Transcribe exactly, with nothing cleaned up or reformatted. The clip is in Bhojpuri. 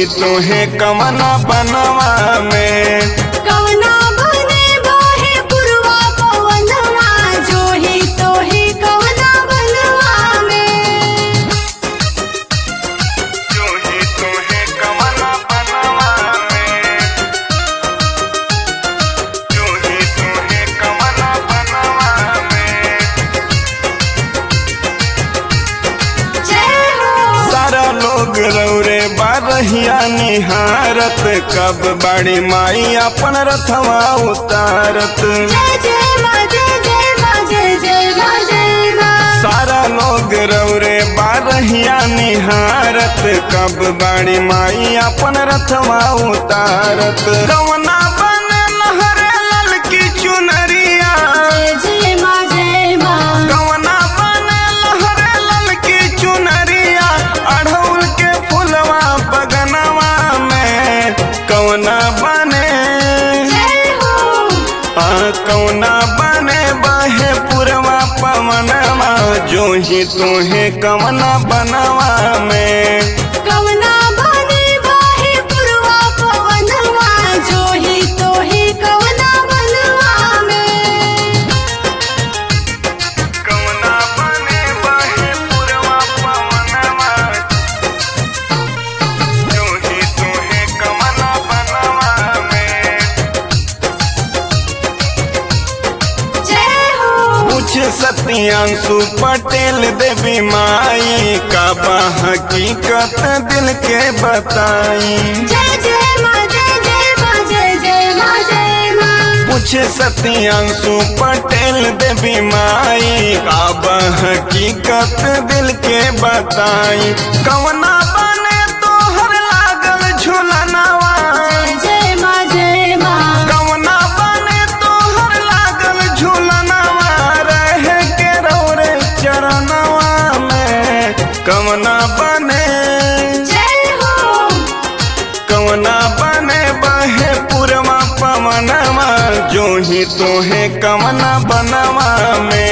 ही तोहे कवना बनवा में। कवना बने बहे पुरवा पवनवा जो ही तो ही कवना बनवा में। जो ही तोहे कवना बनवा में। जो ही तोहे कवना बनवा में। जय हो। सारा लोग रौरे बारहिया निहारत कब बड़ी माई अपन रथवा उतारत। जय जय माँ जय जय माँ जय जय माँ जय माँ। सारा लोग रौरे बारहिया निहारत कब बड़ी माई अपन रथवा उतारत। कवना बने लहरे ललकी चुनरिया। जय जय माँ जय माँ। कवना बने लहरे ललकी चुनरिया अढ़ौल के फुलवा बगनवा में। कवना बने जय हो। आ कवना बने बहे पुरवा पवनवा जो ही तोहे कवना बनवा में। कवना बने बहे पुरवा पवनवा जो ही तो ही कवना बनवा में। कवना बने बहे पुरवा पवनवा जो ही तोहे कवना बनवा में। जय हो। पूछ सत्यांशु पटेल देवी माई का बा हकीकत दिल के बताई। जय जय माँ जय जय माँ जय जय माँ जय माँ। पूछ सत्यांशु पटेल देवी माई का बा हकीकत दिल के बताई। कवना बने तोहर लागल झुलनवा। जय जय माँ जय माँ। कवना बने तोहर लागल झुलनवा रहे के रौरे चरणवा में। कवना बने जय हो। कवना बने बहे पुरवा पवनवा जो ही तोहे कवना बनवा में।